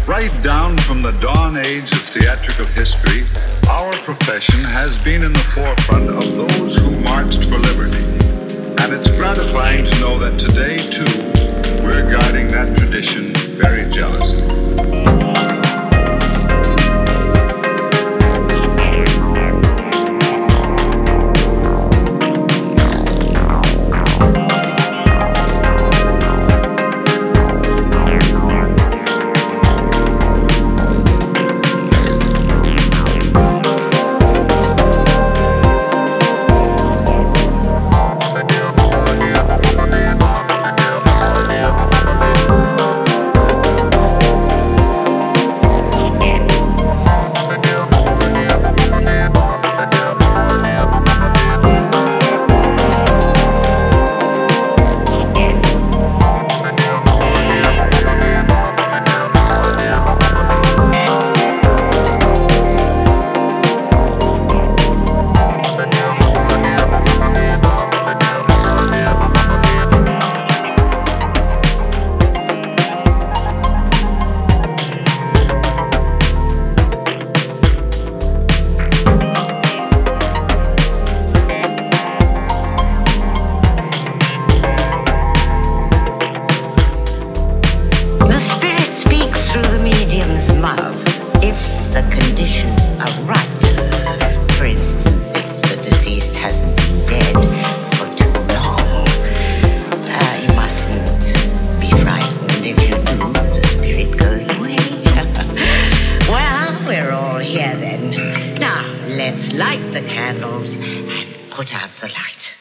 Right down from the dawn age of theatrical history, our profession has been in the forefront of those who marched for liberty. And it's gratifying to know that today, too, we're guarding that tradition very jealously. Let's light the candles and put out the light.